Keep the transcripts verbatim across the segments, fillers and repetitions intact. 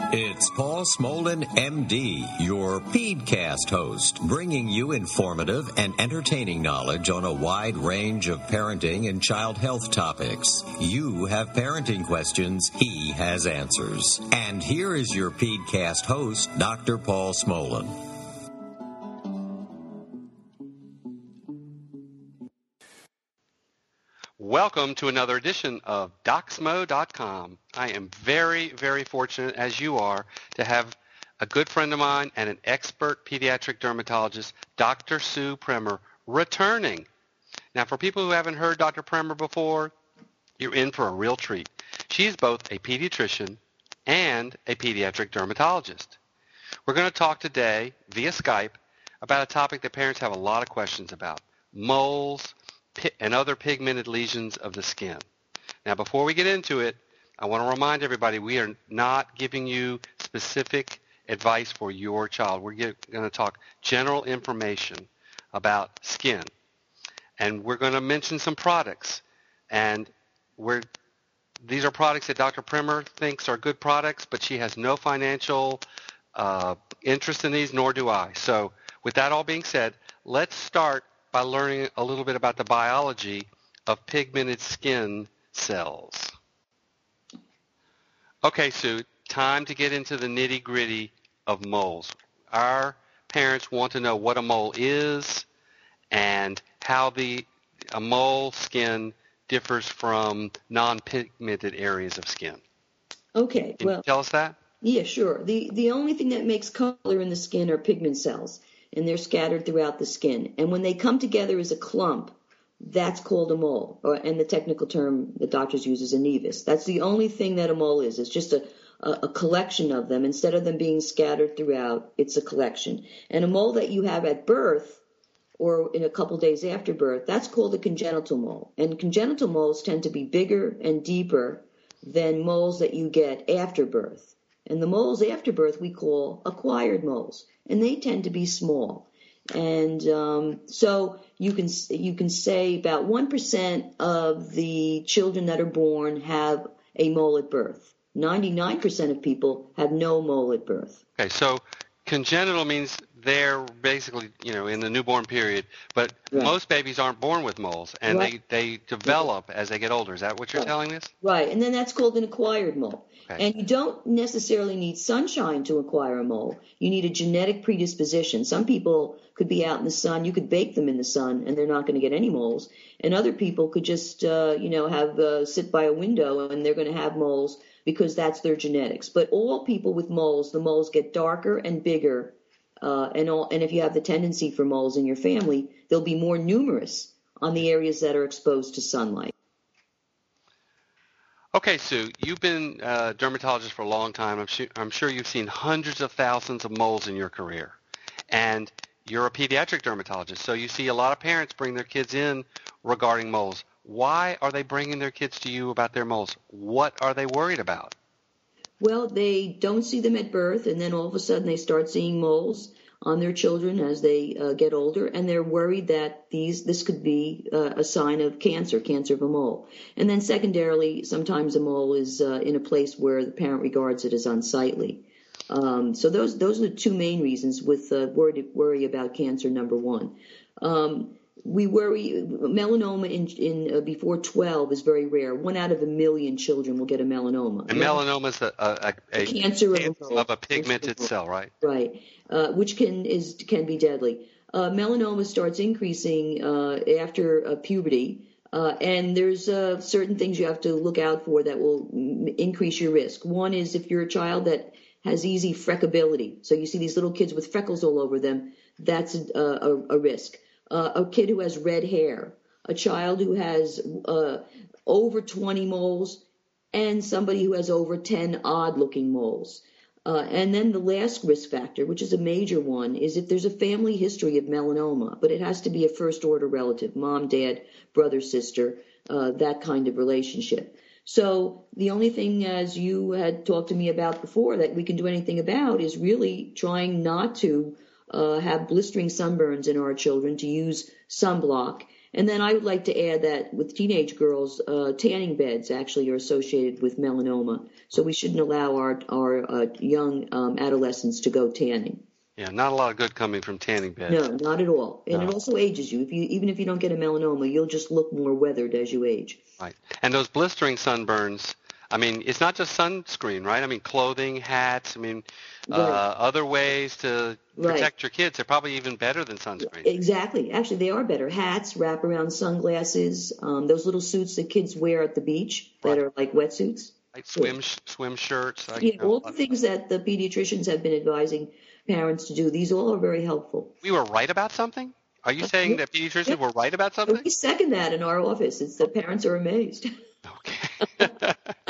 It's Paul Smolin, M D, your Pedcast host, bringing you informative and entertaining knowledge on a wide range of parenting and child health topics. You have parenting questions, he has answers. And here is your Pedcast host, Doctor Paul Smolin. Welcome to another edition of Docsmo dot com. I am very, very fortunate, as you are, to have a good friend of mine and an expert pediatric dermatologist, Doctor Sue Premer, returning. Now, for people who haven't heard Doctor Premer before, you're in for a real treat. She's both a pediatrician and a pediatric dermatologist. We're going to talk today via Skype about a topic that parents have a lot of questions about: moles and other pigmented lesions of the skin. Now, before we get into it, I want to remind everybody we are not giving you specific advice for your child. We're going to talk general information about skin, and we're going to mention some products. And we're these are products that Doctor Premer thinks are good products, but she has no financial uh, interest in these, nor do I. So with that all being said, let's start by learning a little bit about the biology of pigmented skin cells. Okay, Sue, time to get into the nitty-gritty of moles. Our parents want to know what a mole is and how the a mole skin differs from non-pigmented areas of skin. Okay, Can well, you tell us that? Yeah, sure. The the only thing that makes color in the skin are pigment cells, and they're scattered throughout the skin. And when they come together as a clump, that's called a mole, or, and the technical term that doctors use is a nevus. That's the only thing that a mole is. It's just a, a, a collection of them. Instead of them being scattered throughout, it's a collection. And a mole that you have at birth or in a couple days after birth, that's called a congenital mole. And congenital moles tend to be bigger and deeper than moles that you get after birth. And the moles after birth we call acquired moles, and they tend to be small. And um, so you can you can say about one percent of the children that are born have a mole at birth. ninety-nine percent of people have no mole at birth. Okay, so congenital means they're basically, you know, in the newborn period, but Right. most babies aren't born with moles, and Right. they, they develop as they get older. Is that what you're Right. telling us? Right, and then that's called an acquired mole. Okay. And you don't necessarily need sunshine to acquire a mole. You need a genetic predisposition. Some people could be out in the sun. You could bake them in the sun, and they're not going to get any moles. And other people could just, uh, you know, have uh, sit by a window, and they're going to have moles because that's their genetics. But all people with moles, the moles get darker and bigger. Uh, and all, and if you have the tendency for moles in your family, they'll be more numerous on the areas that are exposed to sunlight. Okay, Sue, you've been a dermatologist for a long time. I'm sure, I'm sure you've seen hundreds of thousands of moles in your career. And you're a pediatric dermatologist, so you see a lot of parents bring their kids in regarding moles. Why are they bringing their kids to you about their moles? What are they worried about? Well, they don't see them at birth, and then all of a sudden they start seeing moles on their children as they uh, get older, and they're worried that these this could be uh, a sign of cancer, cancer of a mole. And then secondarily, sometimes a mole is uh, in a place where the parent regards it as unsightly. Um, so those those are the two main reasons with uh, worry, worry about cancer, number one. Um, We worry, melanoma in, in uh, before twelve is very rare. One out of a million children will get a melanoma. And melanoma is a, a, a, a cancer of, cancer of a pigmented cell, right? Right, uh, which can is can be deadly. Uh, melanoma starts increasing uh, after uh, puberty, uh, and there's uh, certain things you have to look out for that will m- increase your risk. One is if you're a child that has easy freckability, so you see these little kids with freckles all over them, that's a, a, a risk. Uh, a kid who has red hair, a child who has uh, over twenty moles, and somebody who has over ten odd-looking moles. Uh, and then the last risk factor, which is a major one, is if there's a family history of melanoma, but it has to be a first-order relative, mom, dad, brother, sister, uh, that kind of relationship. So the only thing, as you had talked to me about before, that we can do anything about is really trying not to uh, have blistering sunburns in our children, to use sunblock, And then I would like to add that with teenage girls, uh, tanning beds actually are associated with melanoma. So we shouldn't allow our, our uh, young um, adolescents to go tanning. Yeah, not a lot of good coming from tanning beds. No, not at all. And No. it also ages you. If you even if you don't get a melanoma, you'll just look more weathered as you age. Right. And those blistering sunburns, I mean, it's not just sunscreen, right? I mean, clothing, hats, I mean, uh, Right. other ways to Right. protect your kids. They're probably even better than sunscreen. Exactly. Actually, they are better. Hats, wraparound sunglasses, um, those little suits that kids wear at the beach that Right. are like wetsuits. Like swim sh- swim shirts. Like, Yeah, you know, all the things that the pediatricians have been advising parents to do, these all are very helpful. we were right about something? Are you saying that pediatricians Yeah. were right about And something? we second that in our office. It's that parents are amazed. Okay.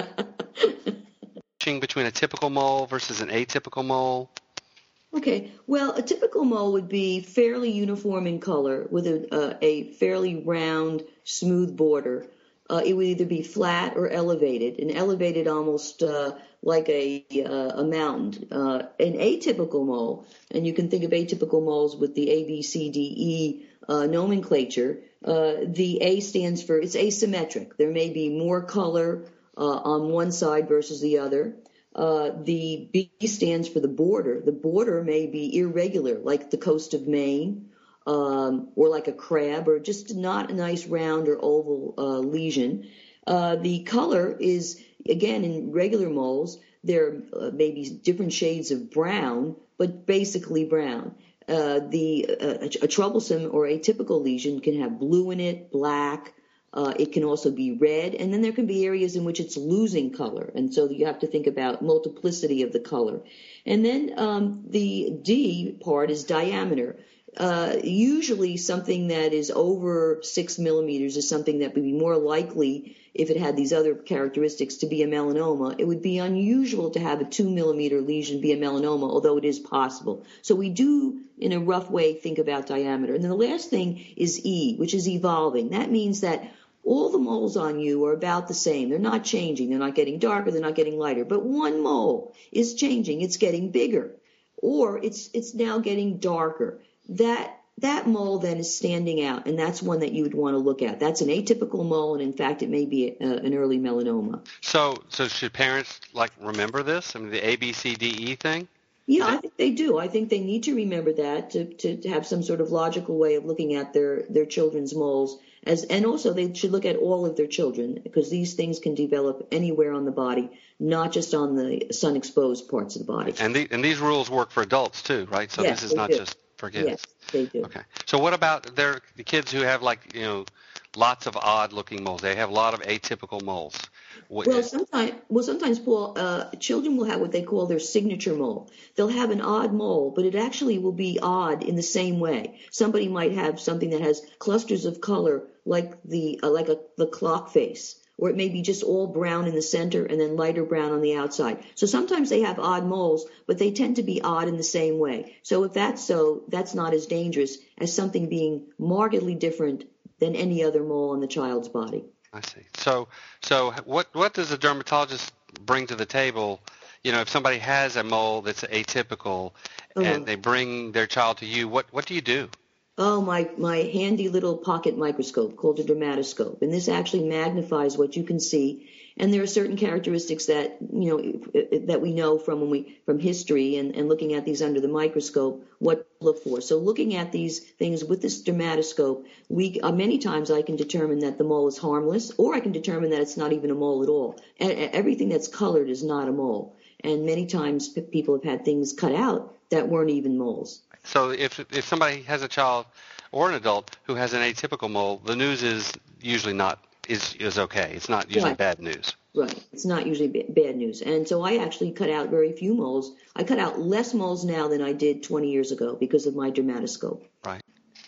Between a typical mole versus an atypical mole. Okay, well, a typical mole would be fairly uniform in color with a, uh, a fairly round, smooth border. Uh, it would either be flat or elevated, and elevated almost uh, like a uh, a mountain. Uh, an atypical mole, and you can think of atypical moles with the A, B, C, D, E uh, nomenclature. Uh, the A stands for, it's asymmetric. There may be more color uh, on one side versus the other. Uh, the B stands for the border. The border may be irregular, like the coast of Maine, um, or like a crab, or just not a nice round or oval uh, lesion. Uh, the color is, again, in regular moles, there uh, may be different shades of brown, but basically brown. Uh, the uh, a troublesome or atypical lesion can have blue in it, black. Uh, it can also be red, and then there can be areas in which it's losing color, and so you have to think about multiplicity of the color. And then um, the D part is diameter. Uh, usually something that is over six millimeters is something that would be more likely, if it had these other characteristics, to be a melanoma. It would be unusual to have a two millimeter lesion be a melanoma, although it is possible. So we do, in a rough way, think about diameter. And then the last thing is E, which is evolving. That means that all the moles on you are about the same. They're not changing. They're not getting darker. They're not getting lighter. But one mole is changing. It's getting bigger, or it's it's now getting darker. That that mole then is standing out, and that's one that you would want to look at. That's an atypical mole, and in fact, it may be a, an early melanoma. So, so should parents like remember this? I mean, the A, B, C, D, E thing. Yeah, I think they do. I think they need to remember that to, to, to have some sort of logical way of looking at their, their children's moles. As, and also they should look at all of their children, because these things can develop anywhere on the body, not just on the sun-exposed parts of the body. And, the, and these rules work for adults too, right? So Yes, this is they not do. just for kids. Yes, they do. Okay. So what about their the kids who have like, you know, lots of odd-looking moles? They have a lot of atypical moles. What- Well, sometimes, well, sometimes, Paul, uh, children will have what they call their signature mole. They'll have an odd mole, but it actually will be odd in the same way. Somebody might have something that has clusters of color, like the uh, like a the clock face, or it may be just all brown in the center and then lighter brown on the outside. So sometimes they have odd moles, but they tend to be odd in the same way. So if that's so, that's not as dangerous as something being markedly different than any other mole on the child's body. I see. So, so what what does a dermatologist bring to the table? You know, if somebody has a mole that's atypical Uh-huh. and they bring their child to you, what what do you do? Oh, my, my handy little pocket microscope called a dermatoscope. And this actually magnifies what you can see. And there are certain characteristics that, you know, that we know from when we, from history and, and looking at these under the microscope, what to look for. So looking at these things with this dermatoscope, we, uh, many times I can determine that the mole is harmless, or I can determine that it's not even a mole at all. And everything that's colored is not a mole. And many times p- people have had things cut out that weren't even moles. So if if somebody has a child or an adult who has an atypical mole, the news is usually not is is okay. It's not usually Right. bad news. Right. It's not usually ba- bad news. And so I actually cut out very few moles. I cut out less moles now than I did twenty years ago because of my dermatoscope. Right.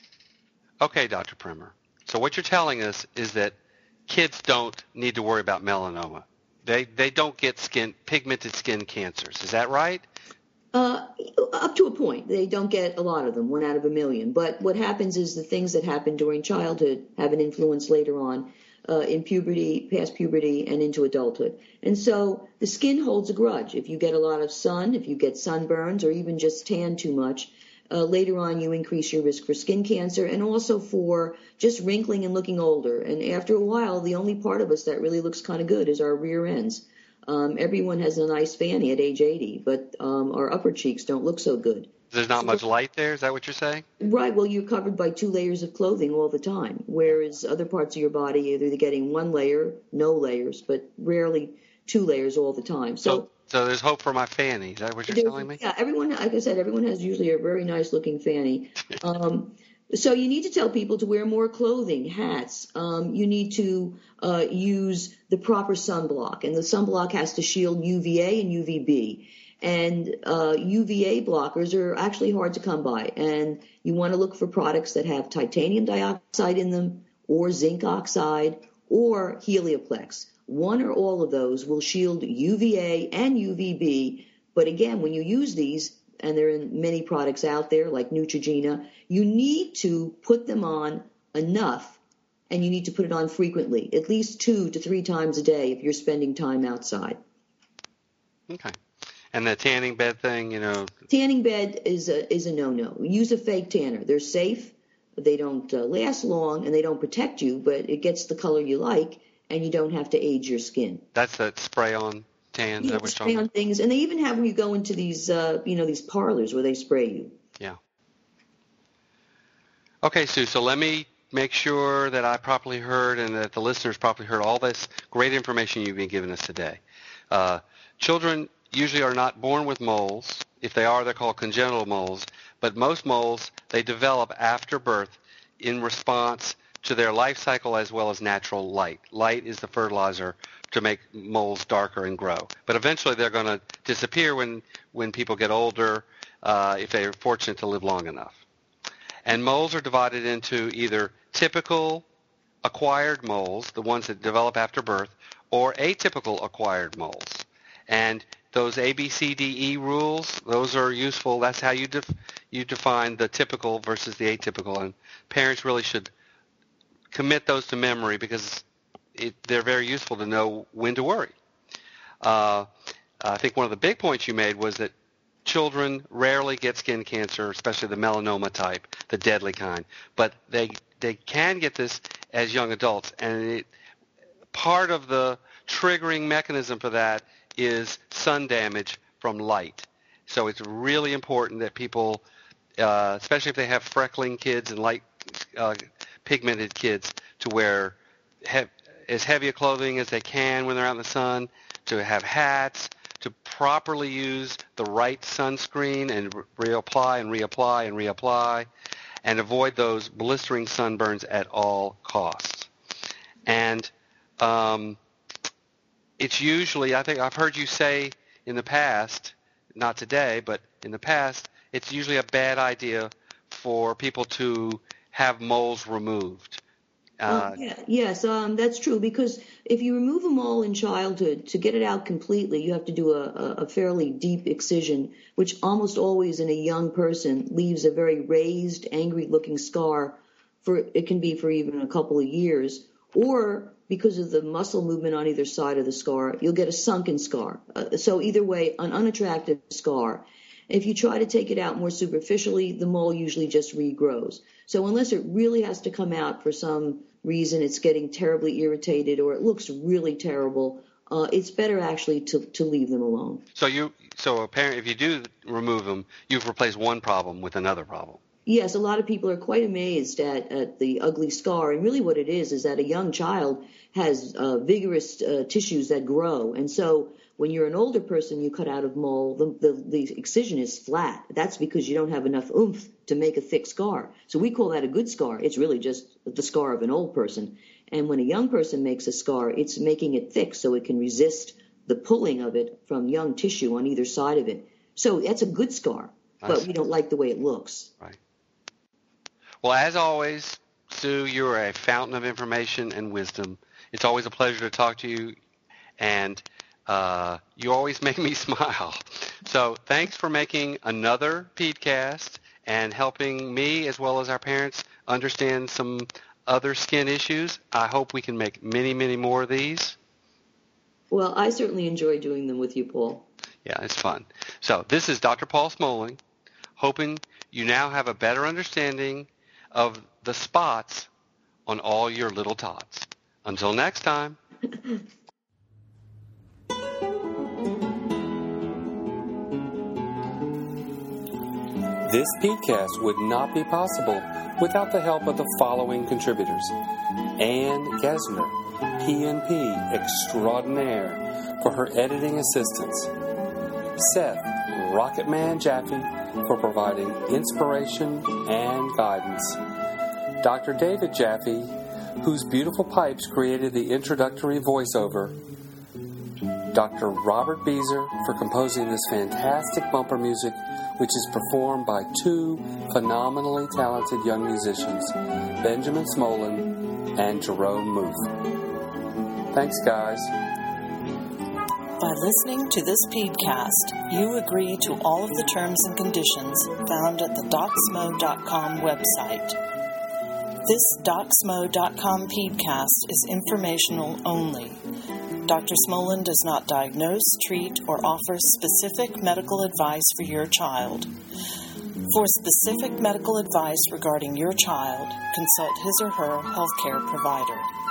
Okay, Doctor Primer. So what you're telling us is that kids don't need to worry about melanoma. They they don't get skin pigmented skin cancers. Is that right? Uh, up to a point. They don't get a lot of them, one out of a million. But what happens is the things that happen during childhood have an influence later on uh, in puberty, past puberty, and into adulthood. And so the skin holds a grudge. If you get a lot of sun, if you get sunburns, or even just tan too much, uh, later on you increase your risk for skin cancer and also for just wrinkling and looking older. And after a while, the only part of us that really looks kind of good is our rear ends. Um, everyone has a nice fanny at age eighty, but um, our upper cheeks don't look so good. There's not So, much light there. Is that what you're saying? right. Well, you're covered by two layers of clothing all the time, whereas other parts of your body, either you're getting one layer, no layers, but rarely two layers all the time. So, So, so there's hope for my fanny. Is that what you're there's- telling me? yeah, everyone, like I said, everyone has usually a very nice looking fanny. Um, so you need to tell people to wear more clothing, hats. Um, you need to uh, use the proper sunblock, and the sunblock has to shield U V A and U V B. And uh, U V A blockers are actually hard to come by, and you want to look for products that have titanium dioxide in them, or zinc oxide, or Helioplex. One or all of those will shield U V A and U V B. But again, when you use these, and they're in many products out there like Neutrogena, you need to put them on enough, and you need to put it on frequently, at least two to three times a day if you're spending time outside. Okay. And the tanning bed thing, you know. Tanning bed is a is a no-no. Use a fake tanner. They're safe. They don't uh, last long, and they don't protect you, but it gets the color you like, and you don't have to age your skin. That's that spray-on tan. Yeah, that we're spray talking on about? things, and they even have when you go into these, uh, you know, these parlors where they spray you. Yeah. Okay, Sue, so let me make sure that I properly heard and that the listeners properly heard all this great information you've been giving us today. Uh, children usually are not born with moles. If they are, they're called congenital moles. But most moles, they develop after birth in response to their life cycle as well as natural light. Light is the fertilizer to make moles darker and grow. But eventually they're going to disappear when, when people get older, uh, if they're fortunate to live long enough. And moles are divided into either typical acquired moles, the ones that develop after birth, or atypical acquired moles. And those A, B, C, D, E rules, those are useful. That's how you def- you define the typical versus the atypical. And parents really should commit those to memory because it, they're very useful to know when to worry. Uh, I think one of the big points you made was that children rarely get skin cancer, especially the melanoma type, the deadly kind. But they they can get this as young adults. And it, part of the triggering mechanism for that is sun damage from light. So it's really important that people, uh, especially if they have freckling kids and light uh, pigmented kids, to wear he- as heavy a clothing as they can when they're out in the sun, to have hats, to properly use the right sunscreen and re- reapply and reapply and reapply, and avoid those blistering sunburns at all costs. And um, it's usually, I think I've heard you say in the past, not today, but in the past, it's usually a bad idea for people to have moles removed. Uh, Uh, yeah, yes, um, that's true, because if you remove a mole in childhood, to get it out completely, you have to do a, a, a fairly deep excision, which almost always in a young person leaves a very raised, angry-looking scar. For it can be for even a couple of years, or because of the muscle movement on either side of the scar, you'll get a sunken scar. Uh, so either way, an unattractive scar. If you try to take it out more superficially, the mole usually just regrows. So unless it really has to come out for some reason, it's getting terribly irritated or it looks really terrible, uh, it's better actually to, to leave them alone. so you, so a parent, if you do remove them, you've replaced one problem with another problem. Yes, a lot of people are quite amazed at, at the ugly scar. And really what it is is that a young child has uh, vigorous uh, tissues that grow. And so when you're an older person, you cut out a mole, the, the, the excision is flat. That's because you don't have enough oomph to make a thick scar. So we call that a good scar. It's really just the scar of an old person. And when a young person makes a scar, it's making it thick so it can resist the pulling of it from young tissue on either side of it. So that's a good scar, but we don't like the way it looks. Right. Well, as always, Sue, you're a fountain of information and wisdom. It's always a pleasure to talk to you, and uh, you always make me smile. So thanks for making another PeedCast and helping me as well as our parents understand some other skin issues. I hope we can make many, many more of these. Well, I certainly enjoy doing them with you, Paul. Yeah, it's fun. So this is Doctor Paul Smoling, hoping you now have a better understanding of the spots on all your little tots. Until next time. This podcast would not be possible without the help of the following contributors. Ann Gesner, P and P Extraordinaire, for her editing assistance. Seth Rocketman Jaffe for providing inspiration and guidance. Doctor David Jaffe, whose beautiful pipes created the introductory voiceover. Doctor Robert Beezer for composing this fantastic bumper music, which is performed by two phenomenally talented young musicians, Benjamin Smolin and Jerome Muth. Thanks, guys. By listening to this podcast, you agree to all of the terms and conditions found at the Docsmo dot com website. This Docsmo dot com podcast is informational only. Doctor Smolin does not diagnose, treat, or offer specific medical advice for your child. For specific medical advice regarding your child, consult his or her healthcare provider.